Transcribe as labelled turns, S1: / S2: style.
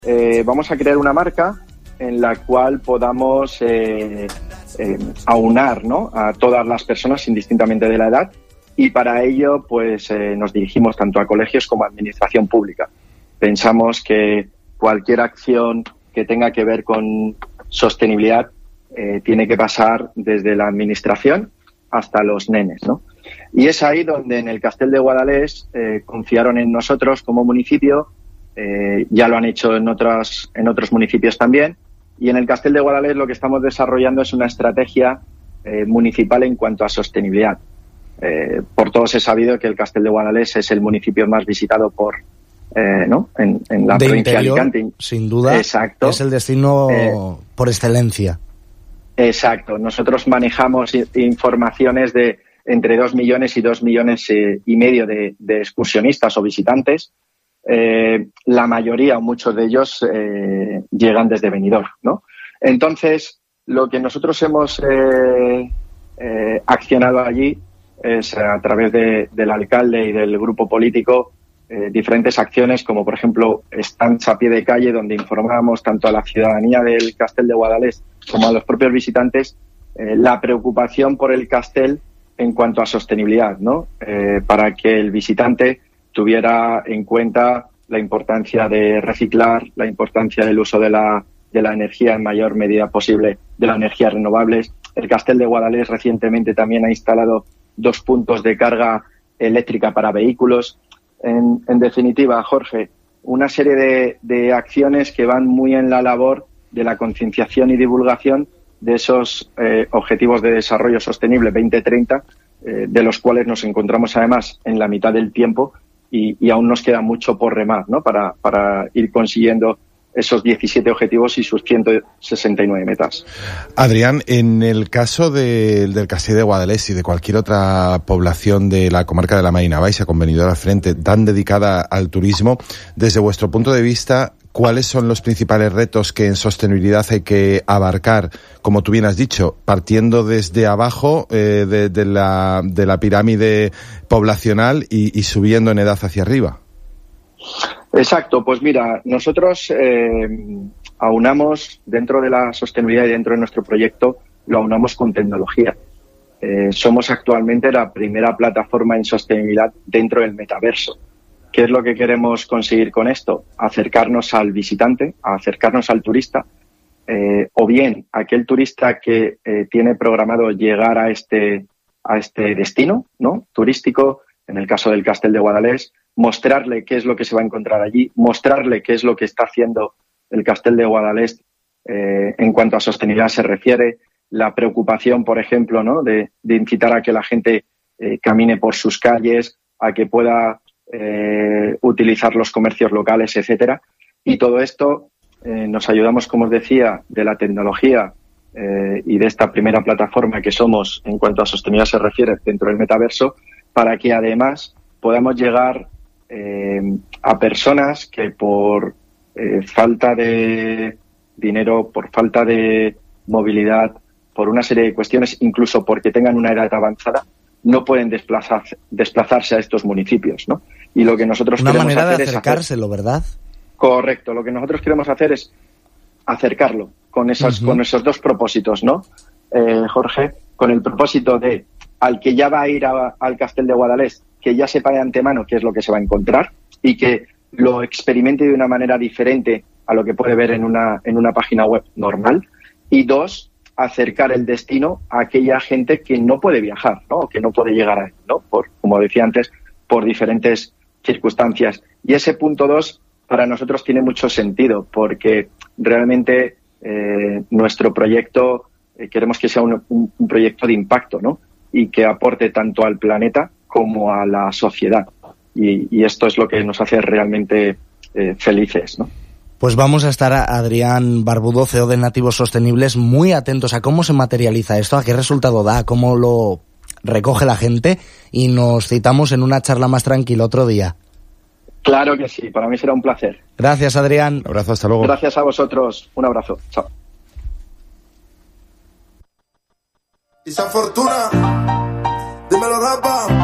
S1: vamos a crear una marca en la cual podamos aunar, ¿no?, a todas las personas indistintamente de la edad, y para ello pues nos dirigimos tanto a colegios como a administración pública. Pensamos que cualquier acción que tenga que ver con sostenibilidad tiene que pasar desde la administración hasta los nenes, ¿no? Y es ahí donde en el Castell de Guadalest confiaron en nosotros como municipio, ya lo han hecho en otros municipios también, y en el Castell de Guadalest lo que estamos desarrollando es una estrategia municipal en cuanto a sostenibilidad. Por todos he sabido que el Castell de Guadalest es el municipio más visitado ¿no?, en la provincia de Alicante.
S2: Sin duda.
S1: Exacto.
S2: Es el destino por excelencia.
S1: Exacto. Nosotros manejamos informaciones de entre 2 millones y 2 millones y medio de excursionistas o visitantes. La mayoría o muchos de ellos llegan desde Benidorm, ¿no? Entonces, lo que nosotros hemos accionado allí es, a través del alcalde y del grupo político, diferentes acciones, como por ejemplo stands a pie de calle, donde informamos tanto a la ciudadanía del Castell de Guadalest como a los propios visitantes la preocupación por el Castell en cuanto a sostenibilidad, ¿no? Para que el visitante tuviera en cuenta la importancia de reciclar, la importancia del uso de la energía en mayor medida posible, de las energías renovables. El Castell de Guadalest recientemente también ha instalado 2 puntos de carga eléctrica para vehículos. En definitiva, Jorge, una serie de acciones que van muy en la labor de la concienciación y divulgación de esos objetivos de desarrollo sostenible 2030, de los cuales nos encontramos además en la mitad del tiempo y aún nos queda mucho por remar, ¿no?, para ir consiguiendo esos 17 objetivos y sus 169 metas.
S3: Adrián, en el caso del Castell de Guadalest y de cualquier otra población de la comarca de la Marina Baixa, con Benidorm al frente, tan dedicada al turismo, desde vuestro punto de vista, ¿cuáles son los principales retos que en sostenibilidad hay que abarcar, como tú bien has dicho, partiendo desde abajo de la pirámide poblacional y subiendo en edad hacia arriba?
S1: Exacto, pues mira, nosotros aunamos dentro de la sostenibilidad y dentro de nuestro proyecto, lo aunamos con tecnología. Somos actualmente la primera plataforma en sostenibilidad dentro del metaverso. ¿Qué es lo que queremos conseguir con esto? Acercarnos al visitante, acercarnos al turista, o bien aquel turista que tiene programado llegar a este destino, ¿no?, turístico, en el caso del Castell de Guadalest, mostrarle qué es lo que se va a encontrar allí, mostrarle qué es lo que está haciendo el Castell de Guadalest en cuanto a sostenibilidad se refiere, la preocupación, por ejemplo, ¿no?, de incitar a que la gente camine por sus calles, a que pueda utilizar los comercios locales, etcétera. Y todo esto nos ayudamos, como os decía, de la tecnología y de esta primera plataforma que somos en cuanto a sostenibilidad se refiere dentro del metaverso, para que además podamos llegar a personas que por falta de dinero, por falta de movilidad, por una serie de cuestiones, incluso porque tengan una edad avanzada, no pueden desplazarse a estos municipios, ¿no? Y lo que nosotros queremos hacer es...
S2: Una manera de acercárselo, ¿verdad?
S1: Correcto. Lo que nosotros queremos hacer es acercarlo con esos 2 propósitos, ¿no? Jorge, con el propósito de al que ya va a ir al Castell de Guadalest, que ya sepa de antemano qué es lo que se va a encontrar y que lo experimente de una manera diferente a lo que puede ver en una página web normal. Y 2, acercar el destino a aquella gente que no puede viajar, ¿no?, que no puede llegar a él, ¿no?, como decía antes, por diferentes circunstancias. Y ese punto 2 para nosotros tiene mucho sentido, porque realmente nuestro proyecto queremos que sea un proyecto de impacto, ¿no?, y que aporte tanto al planeta como a la sociedad. Y esto es lo que nos hace realmente felices, ¿no?
S2: Pues vamos a estar, Adrián Barbudo, CEO de Nativos Sostenibles, muy atentos a cómo se materializa esto, a qué resultado da, cómo lo recoge la gente, y nos citamos en una charla más tranquila otro día.
S1: Claro que sí, para mí será un placer.
S2: Gracias, Adrián.
S3: Un abrazo, hasta luego.
S1: Gracias a vosotros, un abrazo, chao.
S4: Esa fortuna, dímelo, rapa.